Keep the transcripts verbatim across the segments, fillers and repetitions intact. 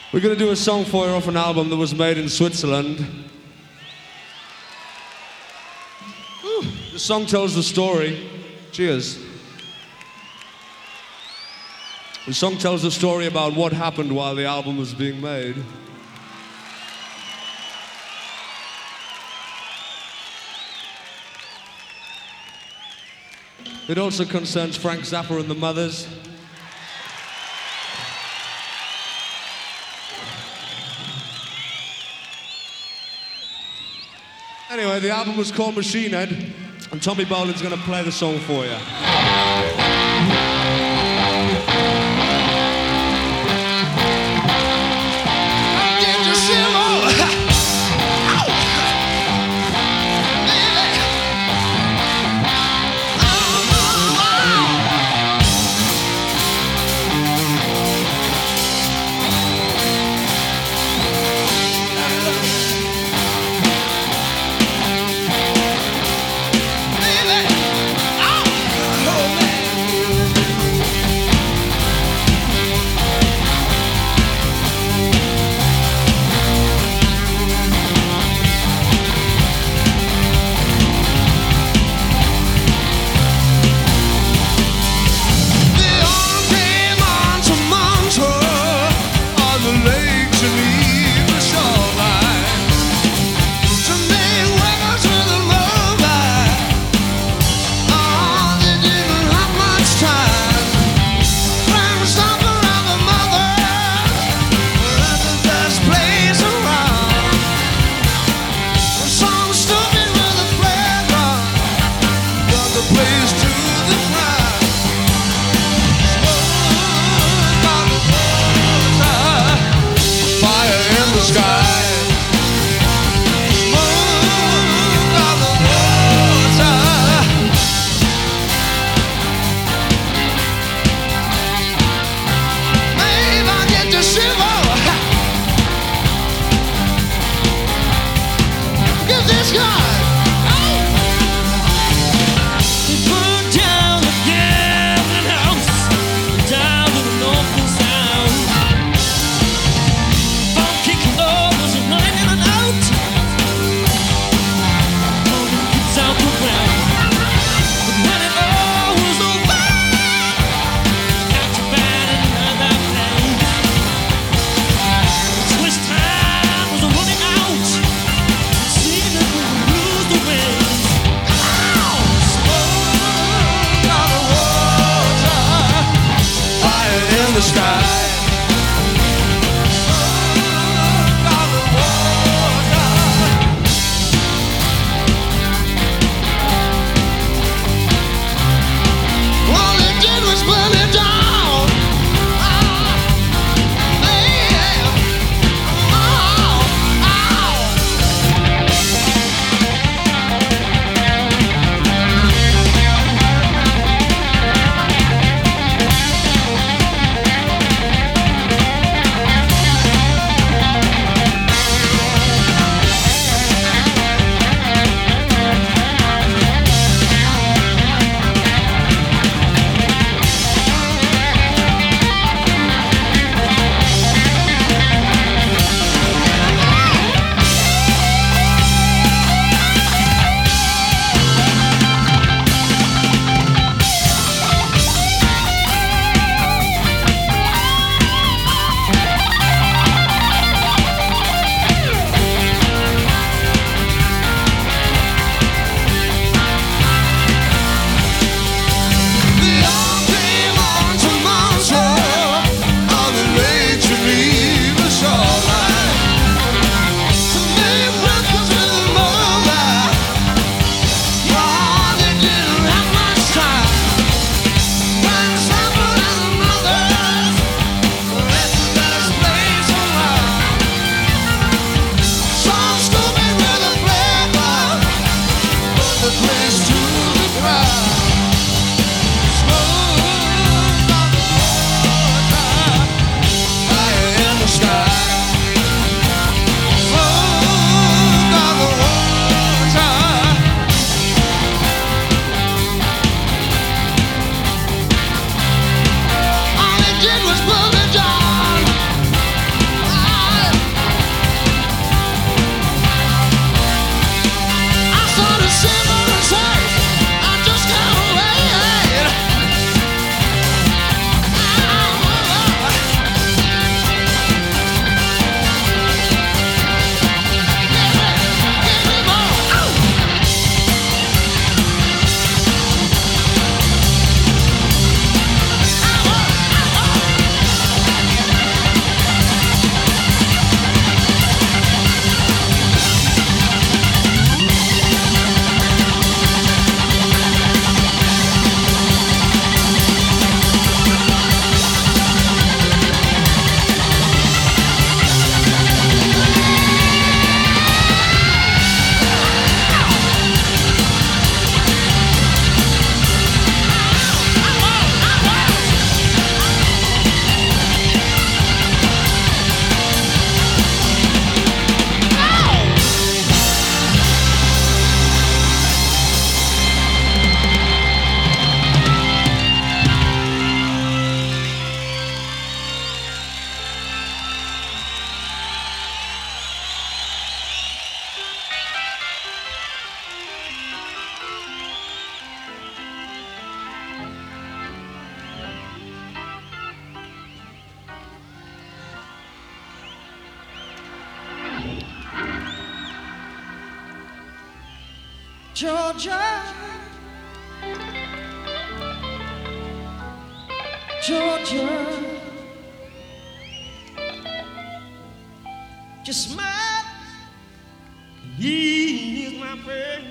We're going to do a song for you off an album that was made in Switzerland. Ooh, the song tells the story. Cheers. The song tells the story about what happened while the album was being made. It also concerns Frank Zappa and the Mothers. Anyway, the album was called Machine Head, and Tommy Bolin's gonna play the song for you. Down to the north and south. Funky clothes Georgia, Georgia, just smile, he is my friend.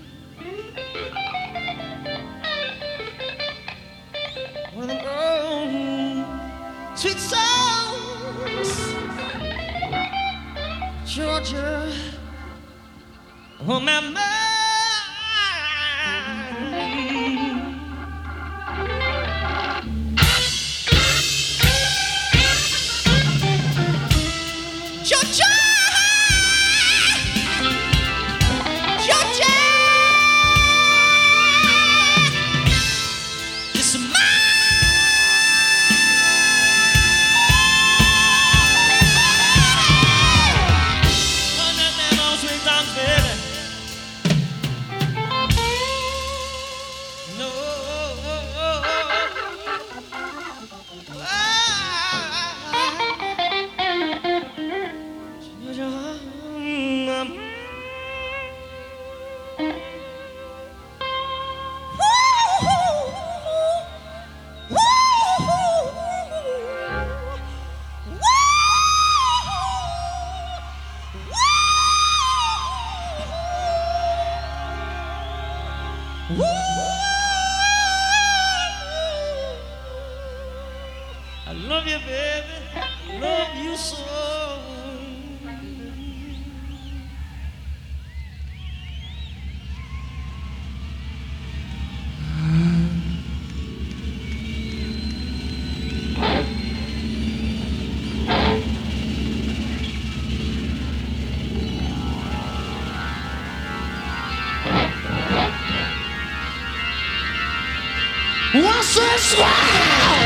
One of them old sweet songs, Georgia, on my mind. Georgia, Georgia, it's mine. One of them old sweet songs, baby. No, I love you, baby. I love you so. What's this wow?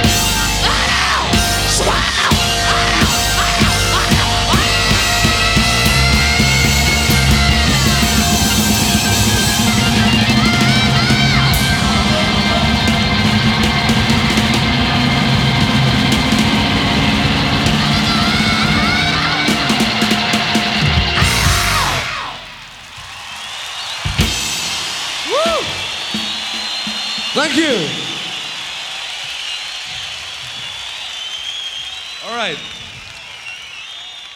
Thank you. All right.